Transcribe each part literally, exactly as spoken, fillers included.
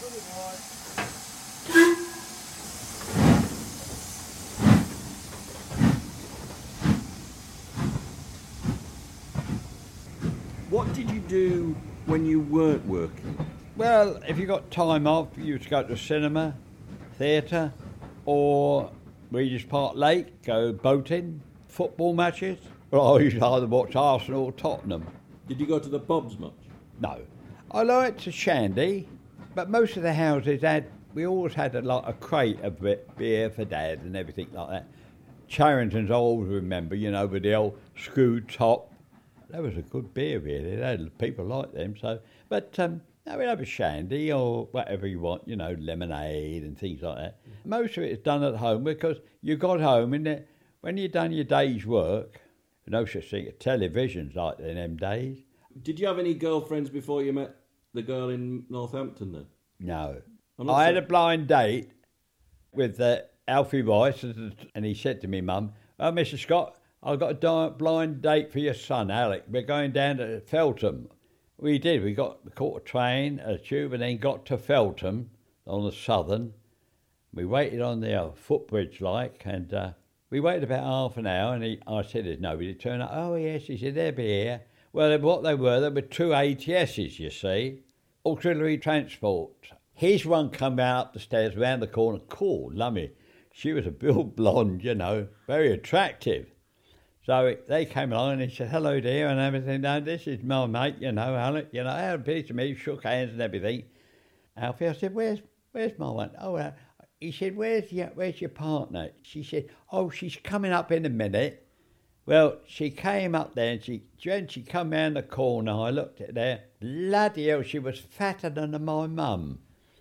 What did you do when you weren't working? Well, if you got time off, you used to go to the cinema, theatre, or Regis Park Lake, go boating, football matches. Well, I used to either watch Arsenal or Tottenham. Did you go to the pubs much? No. I liked to shandy, but most of the houses had, we always had a, like, a crate of beer for Dad and everything like that. Charrington's I always remember, you know, with the old screw top. That was a good beer, really. They had, people liked them, so... But, um... no, we'd have a shandy or whatever you want, you know, lemonade and things like that. Most of it is done at home because you got home and it, when you've done your day's work, no such thing as televisions like in them days. Did you have any girlfriends before you met the girl in Northampton then? No. I saying... had a blind date with uh, Alfie Rice and he said to me, Mum, oh, Mister Scott, I've got a blind date for your son, Alec. We're going down to Feltham. We did. We got caught a train, a tube, and then got to Feltham on the Southern. We waited on the uh, footbridge, like, and uh, we waited about half an hour. And he, I said, "There's nobody." He turned up. Oh yes, he said they'll be here. Well, what they were, they were two A T S's, you see, auxiliary transport. His one come out up the stairs, round the corner. Cool, lummy. She was a built blonde, you know, very attractive. So they came along and he said, hello dear, and everything. No, this is my mate, you know, Alec. You know, I had a piece of me, shook hands and everything. Alfie, I said, where's where's my one? Oh, uh, he said, where's your, where's your partner? She said, oh, she's coming up in a minute. Well, she came up there and she, when she come round the corner, I looked at her, bloody hell, she was fatter than my mum.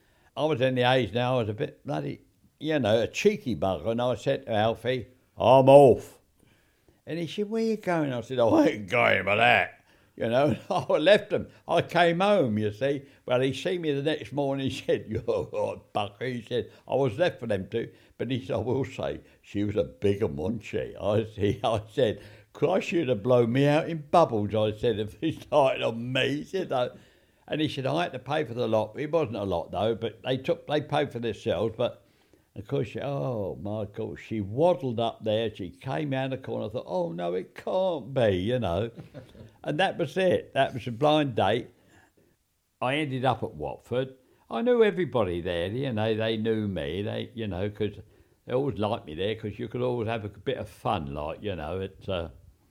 I was in the age now, I was a bit bloody, you know, a cheeky bugger, and I said to Alfie, I'm off. And he said, where you going? I said, oh, I ain't going by that. You know, I left him. I came home, you see. Well, he seen me the next morning. He said, you're a bucker. He said, I was left for them two. But he said, I will say, she was a bigger one, she. I, he, I said, Christ, you'd have blown me out in bubbles, I said, if he started on me. He said, no. And he said, I had to pay for the lot. It wasn't a lot, though, but they took, they paid for themselves. But of course, she, oh my God, she waddled up there. She came out the corner. I thought, oh no, it can't be, you know. And that was it. That was a blind date. I ended up at Watford. I knew everybody there, you know. They knew me, they, you know, because they always liked me there because you could always have a bit of fun, like, you know. It's uh,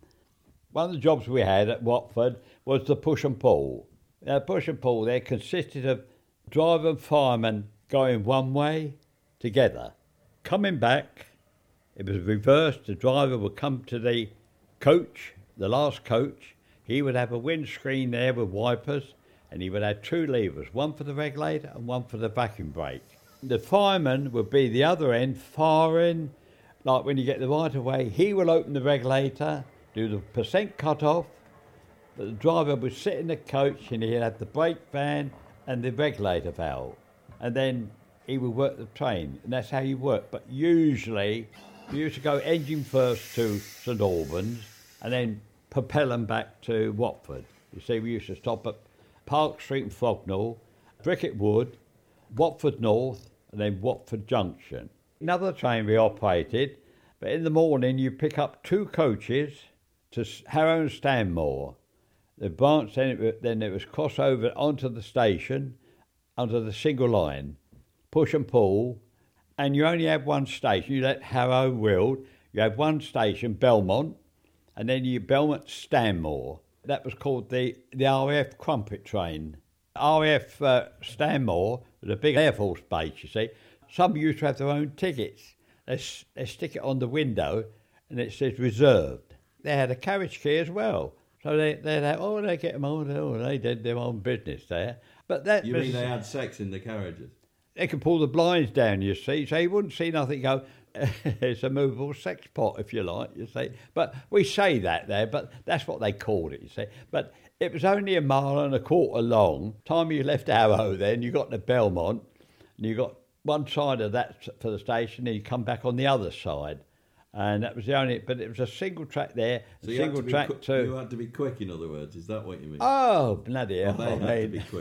one of the jobs we had at Watford was the push and pull. Uh, push and pull there consisted of driver and fireman going one way together. Coming back, it was reversed. The driver would come to the coach, the last coach. He would have a windscreen there with wipers, and he would have two levers, one for the regulator and one for the vacuum brake. The fireman would be the other end, firing, like when you get the right of way. He will open the regulator, do the percent cut off, but the driver would sit in the coach and he'd have the brake van and the regulator valve. And then he would work the train, and that's how you work. But usually, we used to go engine first to St Albans, and then propel them back to Watford. You see, we used to stop at Park Street and Frognall, Bricket Wood, Watford North, and then Watford Junction. Another train we operated, but in the morning you pick up two coaches to Harrow and Stanmore. The branch, then it, then it was cross over onto the station, under the single line. Push and pull, and you only have one station. You let Harrow, Weald, you have one station, Belmont, and then you Belmont Stanmore. That was called the, the R A F Crumpet train. R A F uh, Stanmore was a big Air Force base, you see. Some used to have their own tickets. They, they stick it on the window, and it says reserved. They had a carriage key as well. So they, they'd have, oh, they get them on, oh, they did their own business there. But that You was, mean they had sex in the carriages? They could pull the blinds down, you see, so you wouldn't see nothing go, it's a movable sex pot, if you like, you see. But we say that there, but that's what they called it, you see. But it was only a mile and a quarter long. Time you left Harrow then, you got to Belmont, and you got one side of that for the station, and you come back on the other side. And that was the only, but it was a single track there, so a you single had to track qu- to... You had to be quick, in other words, is that what you mean? Oh, bloody hell. Well, they had I to mean, be quick.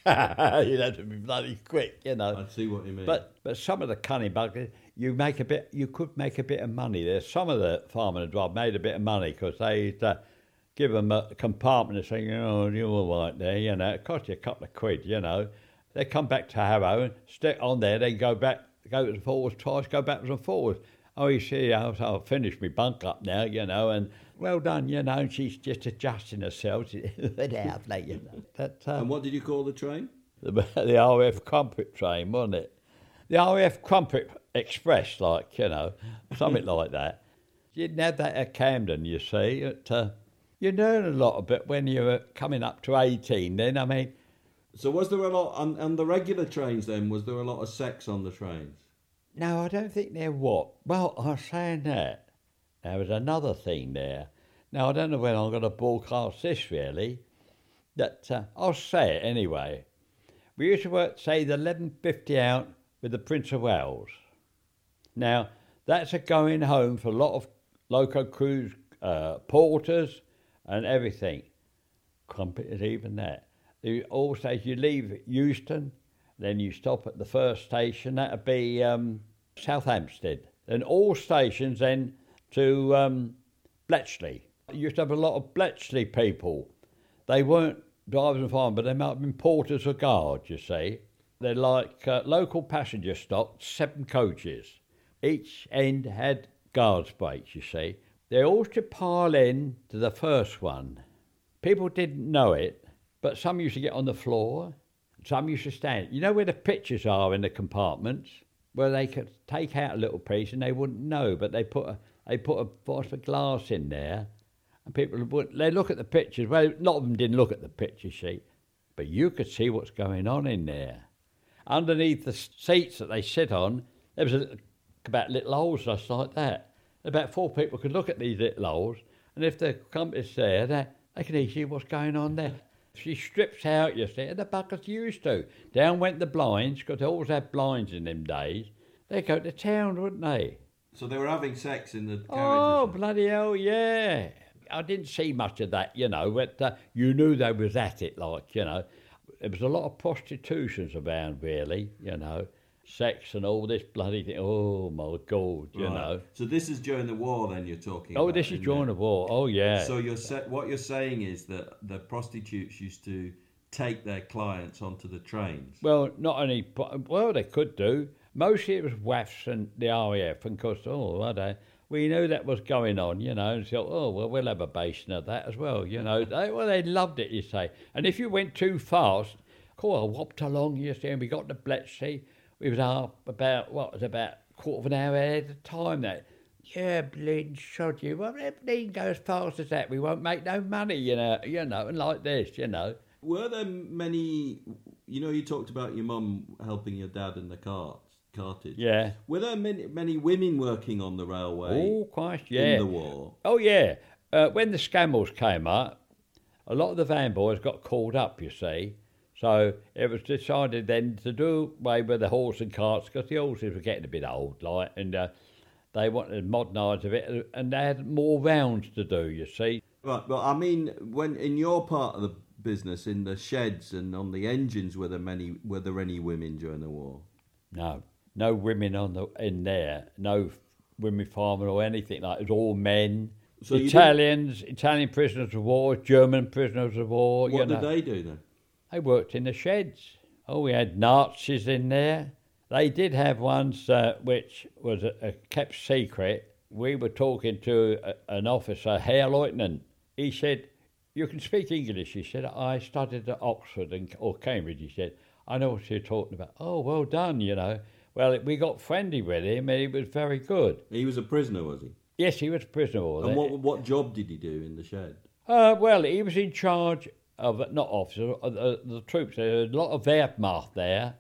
You'd have to be bloody quick, you know. I see what you mean. But but some of the cunning buggers, you make a bit. You could make a bit of money there. Some of the firemen as well made a bit of money because they used to give them a compartment and say, "Oh, you're all right there," you know. It cost you a couple of quid, you know. They come back to Harrow and stick on there. Then go back, go to the forwards twice, go backwards and forwards. Oh, you see, I've, I've finished my bunk up now, you know, and well done, you know. And she's just adjusting herself. But out, like, you know. That, um, and what did you call the train? The, the R A F Crumpet train, wasn't it? The R A F Crumpet Express, like, you know, something like that. You didn't have that at Camden, you see. It, uh, you learn a lot of it when you're coming up to eighteen then, I mean. So was there a lot, on, on the regular trains then, was there a lot of sex on the trains? No, I don't think there was. Well, I was saying that. There was another thing there. Now, I don't know when I'm going to broadcast this, really. That uh, I'll say it anyway. We used to work, say, the eleven fifty out with the Prince of Wales. Now, that's a going home for a lot of local crews, uh, porters and everything. Crumpeters, even that. You also, you leave Euston, then you stop at the first station, that would be um, Southampstead. Then all stations then to um, Bletchley. You used to have a lot of Bletchley people. They weren't drivers and firemen, but they might have been porters or guards, you see. They're like uh, local passenger stock, seven coaches. Each end had guards breaks, you see. They all used to pile in to the first one. People didn't know it, but some used to get on the floor. Some used to stand. You know where the pictures are in the compartments, where they could take out a little piece and they wouldn't know, but they put a they put a phosphor glass in there, and people would they look at the pictures. Well, a lot of them didn't look at the picture sheet, but you could see what's going on in there. Underneath the seats that they sit on, there was a little, about little holes just like that. About four people could look at these little holes, and if the compass there, they, they could see what's going on there. She strips out, you see, and the buckets used to. Down went the blinds, because they always had blinds in them days. They'd go to town, wouldn't they? So they were having sex in the carriages? Oh, bloody hell, yeah. I didn't see much of that, you know, but uh, you knew they was at it, like, you know. There was a lot of prostitutions around, really, you know. Sex and all this bloody thing. Oh, my God, you right. know. So this is during the war, then, you're talking oh, about? Oh, this is during the war. Oh, yeah. So you're sa- what you're saying is that the prostitutes used to take their clients onto the trains? Well, not only... Well, they could do. Mostly it was W A Fs and the R A F, and of course, oh, I don't... We knew that was going on, you know, and so, oh, well, we'll have a basin of that as well, you know. they, well, they loved it, you say. And if you went too fast, cool, I whopped along, you see, and we got to Bletchley. We was up about, what was about a quarter of an hour ahead of time. That, yeah, bleeding sod you. Well, bleeding go as fast as that. We won't make no money, you know, you know, and like this, you know. Were there many, you know, you talked about your mum helping your dad in the cart, cartage. Yeah. Were there many, many women working on the railway? Oh, Christ, yeah. In the war? Oh, yeah. Uh, when the Scammels came up, a lot of the van boys got called up, you see. So it was decided then to do away with the horse and carts because the horses were getting a bit old, like, and uh, they wanted to modernise a bit, and they had more rounds to do, you see. Right, but I mean, when in your part of the business, in the sheds and on the engines, were there many? Were there any women during the war? No, no women on the in there. No women farming or anything like. It was all men. So Italians, Italian prisoners of war, German prisoners of war. What you know. did they do then? They worked in the sheds. Oh, we had Nazis in there. They did have ones uh, which was a, a kept secret. We were talking to a, an officer, Herr Lieutenant. He said, "You can speak English." He said, "I studied at Oxford and, or Cambridge." He said, "I know what you're talking about." Oh, well done, you know. Well, we got friendly with him and he was very good. He was a prisoner, was he? Yes, he was a prisoner. And what, what job did he do in the shed? Uh, well, he was in charge of, not officers, of the, the troops. There was a lot of Wehrmacht there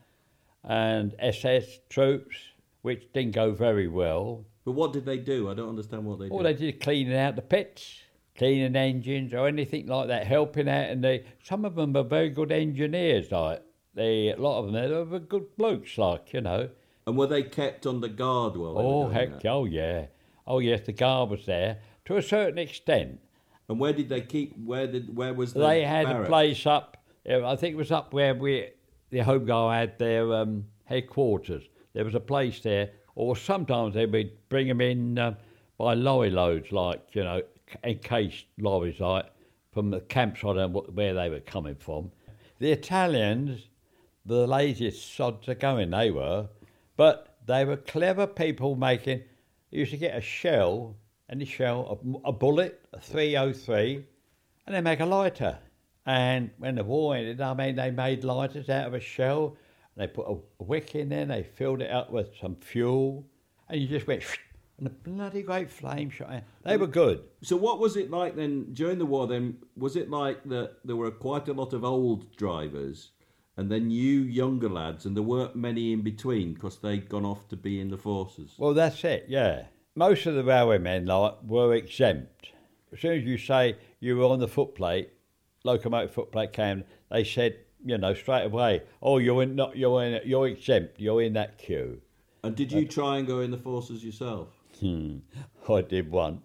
and S S troops, which didn't go very well. But what did they do? I don't understand what they did. All they did cleaning out the pits, cleaning engines or anything like that, helping out. And they, some of them were very good engineers, like they, a lot of them, they were good blokes, like, you know. And were they kept on the guard while they Oh, were doing heck, that? oh, yeah. Oh, yes, the guard was there to a certain extent. And where did they keep, where did, where was the They had barracks? a place up, I think it was up where we the Home Guard had their um, headquarters. There was a place there, or sometimes they would bring them in uh, by lorry loads, like, you know, encased lorries, like, from the camps, I don't know where they were coming from. The Italians, the laziest sods are going, they were, but they were clever people making, you used to get a shell, any shell, a, a bullet, a three oh three, and they make a lighter. And when the war ended, I mean, they made lighters out of a shell, and they put a, a wick in there, and they filled it up with some fuel, and you just went, and a bloody great flame shot out. They were good. So what was it like then, during the war then, was it like that there were quite a lot of old drivers, and then you younger lads, and there weren't many in between, because they'd gone off to be in the forces? Well, that's it, yeah. Most of the railway men like, were exempt. As soon as you say you were on the footplate, locomotive footplate came, they said, you know, straight away, oh, you're in, not, you're in, you're exempt, you're in that queue. And did you try and go in the forces yourself? Hmm, I did once,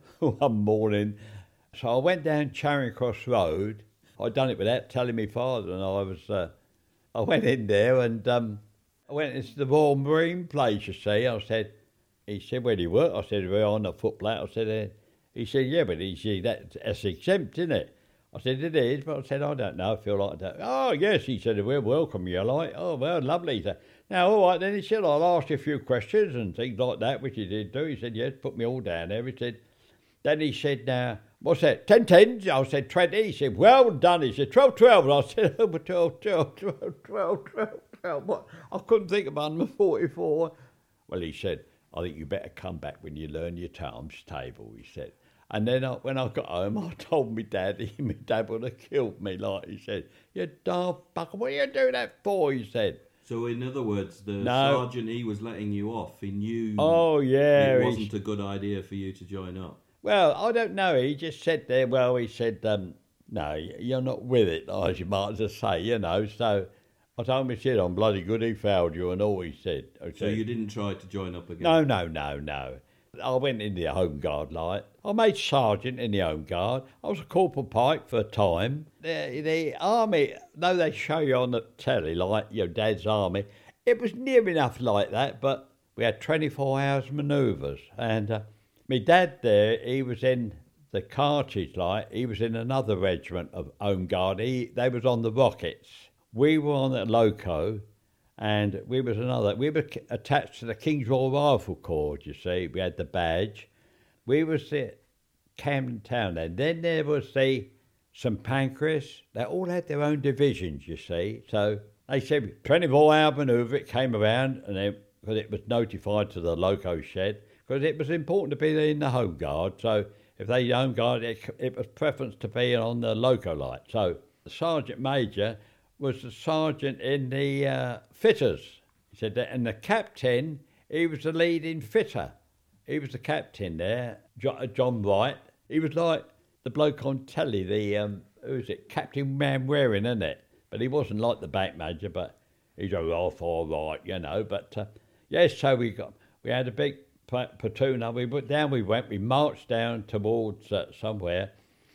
one morning. So I went down Charing Cross Road. I'd done it without telling my father, and I was, uh, I went in there, and um, I went into the Royal Marine place, you see. I said, he said, where do you work? I said, we're on the footplate. I said, uh, he said, yeah, but he said, that, that's exempt, isn't it? I said, it is, but I said, I don't know, I feel like that. Oh, yes, he said, we'll welcome you, like. Oh, well, lovely. He said, now, all right, then he said, I'll ask you a few questions and things like that, which he did do. He said, yes, put me all down there. He said, then he said, now, what's that, ten tens? I said, twenty. He said, well done. He said, twelve, twelve. And I said, oh, but twelve, twelve, twelve, twelve, twelve, twelve. What? I couldn't think of number forty-four. Well, he said, I think you better come back when you learn your times table, he said. And then I, when I got home, I told my dad, he, my dad would have killed me, like he said, you daft bucker, what are you doing that for, he said. So in other words, the no. sergeant, he was letting you off, he knew oh, yeah, it wasn't a good idea for you to join up. Well, I don't know, he just said there, well, he said, um, no, you're not with it, as you might as well say, you know, so I told him, he said, I'm bloody good, he failed you, and all he said. Okay. So you didn't try to join up again? No, no, no, no. I went in the Home Guard, like. I made sergeant in the Home Guard. I was a Corporal Pike for a time. The, the army, though they show you on the telly, like your dad's army, it was near enough like that, but we had twenty-four hours manoeuvres. And uh, my dad there, he was in the Cartridge, like, he was in another regiment of Home Guard. He, they was on the Rockets. We were on the Loco. And we was another, we were attached to the King's Royal Rifle Corps, you see. We had the badge. We was the Camden Town then. Then there was the St Pancras. They all had their own divisions, you see. So they said twenty-four hour manoeuvre, it came around, and then, because it was notified to the loco shed, because it was important to be in the Home Guard. So if they Home Guard, it, it was preference to be on the loco light. So the Sergeant Major was the sergeant in the uh, fitters. He said that, and the captain, he was the leading fitter. He was the captain there, John Wright. He was like the bloke on telly, the, um, who is it, Captain Manwaring, isn't it? But he wasn't like the bank manager, but he's a off all right, you know. But, uh, yes, so we got, we had a big platoon, and we went down, we went, we marched down towards uh, somewhere.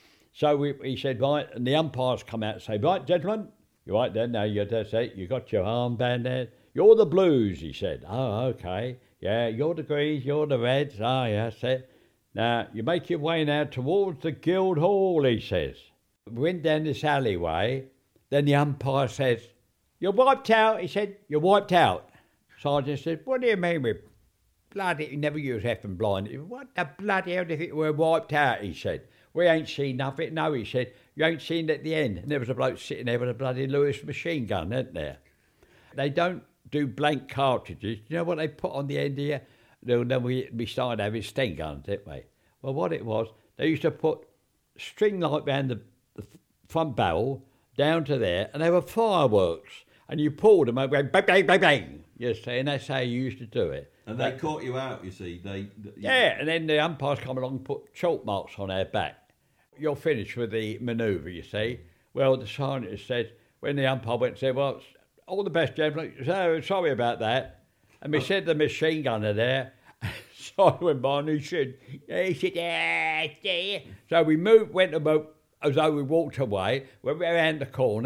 So we, he said, right, and the umpires come out and say, right, gentlemen, you're right then, now you're that's it, you got your armband there. You're the Blues, he said. Oh, okay. Yeah, you're the Greens, you're the Reds. Oh, yeah, that's it. Now, you make your way now towards the Guildhall, he says. We went down this alleyway. Then the umpire says, you're wiped out, he said. You're wiped out. Sergeant said, what do you mean with bloody, he never used effing blind. What the bloody hell do you think we're wiped out, he said. We ain't seen nothing. No, he said, you ain't seen it at the end. And there was a bloke sitting there with a bloody Lewis machine gun, isn't there? They don't do blank cartridges. You know what they put on the end here? Then we, we started having Sten guns, didn't we? Well, what it was, they used to put string light round the, the front barrel down to there, and they were fireworks. And you pulled them and went bang, bang, bang, bang. You see, and that's how you used to do it. And they, they caught you out, you see. They, they Yeah, and then the umpires come along and put chalk marks on our back. You're finished with the manoeuvre, you see. Well, the sergeant said, when the umpire went and said, well, all the best, gentlemen. So, sorry about that. And we oh. said the machine gunner there. So I went by and he said, yeah, he said, yeah, yeah. So we moved, went about as though we walked away, went around the corner,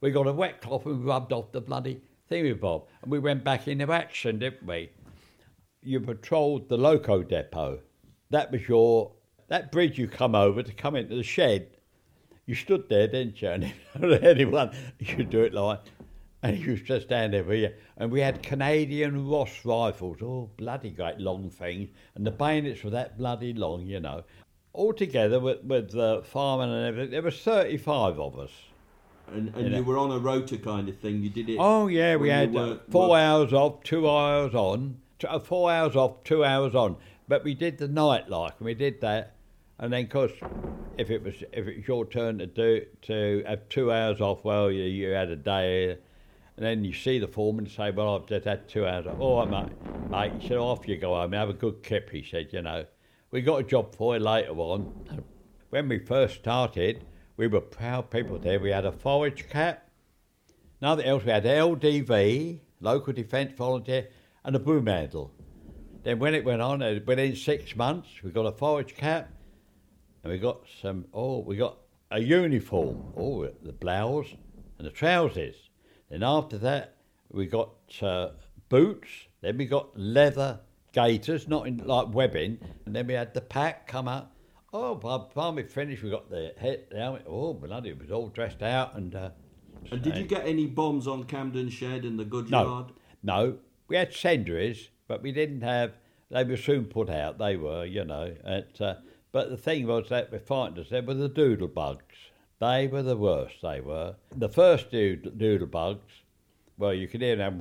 we got a wet cloth and we rubbed off the bloody thingy bob. And we went back into action, didn't we? You patrolled the loco depot. That was your, that bridge you come over to come into the shed. You stood there, didn't you? And anyone, you could do it like, and you used to stand there, yeah. And we had Canadian Ross rifles, oh, bloody great long things. And the bayonets were that bloody long, you know. All together with, with the firemen and everything, there was thirty-five of us. And, and you, know. were on a rota kind of thing, you did it? Oh, yeah, we had were, four were... hours off, two hours on, two, uh, four hours off, two hours on. But we did the night like, and we did that. And then, of course, if it was if it was your turn to do to have two hours off, well, you, you had a day. And then you see the foreman say, well, I've just had two hours off. All right, mate. Mate, he said, off you go home and have a good kip, he said, you know. We got a job for you later on. When we first started, we were proud people there. We had a forage cap. Nothing else. We had L D V, Local Defence Volunteer, and a broom handle. Then when it went on, within six months, we got a forage cap. And we got some, oh, we got a uniform, oh, the blouse and the trousers. Then after that, we got uh, boots. Then we got leather gaiters, not in like webbing. And then we had the pack come up. Oh, by the time we finished, we got the head, the helmet. Oh, bloody, it was all dressed out. And uh, and did you get any bombs on Camden Shed and the goods no, yard? No, we had sentries, but we didn't have, they were soon put out, they were, you know. At, uh, But the thing was that we find us there were the doodle bugs. They were the worst, they were. The first doodle, doodle bugs, well, you could hear them,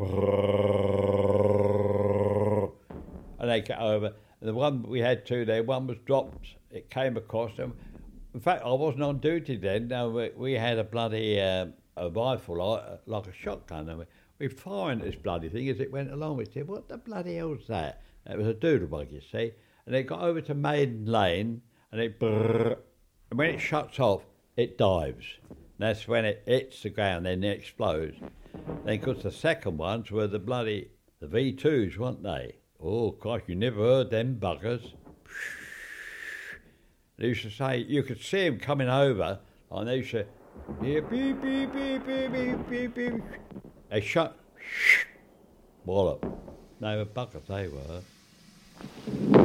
and they came over. The one we had two there, one was dropped, it came across them. In fact, I wasn't on duty then. No, we, we had a bloody um, a rifle, like, like a shotgun, and we, we fired this bloody thing as it went along. We said, what the bloody hell's that? It was a doodle bug, you see. And it got over to Maiden Lane, and it brrr, and when it shuts off, it dives. And that's when it hits the ground, then it explodes. Then, of course, the second ones were the bloody, the V twos, weren't they? Oh, Christ, you never heard them buggers. They used to say, you could see them coming over, and they used to, beep, beep, beep, beep, beep, beep, beep, beep. They shut, wallop. They were buggers, they were.